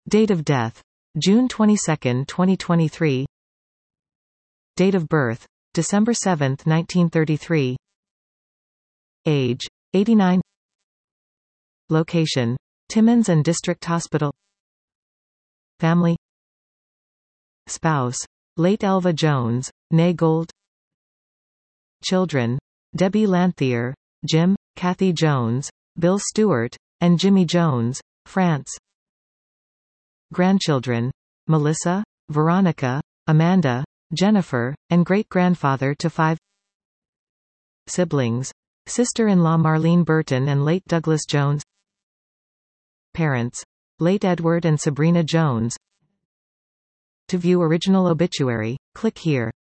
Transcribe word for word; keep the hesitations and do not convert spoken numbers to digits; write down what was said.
Date of death: June twenty-second, twenty twenty-three. Date of birth: December seventh, nineteen thirty-three. Age: eighty-nine. Location: Timmins and District Hospital. Family. Spouse: late Elva Jones, née Gold. Children: Debbie Lanthier, Jim, Kathy Jones, Bill Stewart, and Jimmy Jones, France. Grandchildren: Melissa, Veronica, Amanda, Jennifer, and great-grandfather to five. Siblings: sister-in-law Marlene Burton and late Douglas Jones. Parents: late Edward and Sabrina Jones. To view original obituary, click here.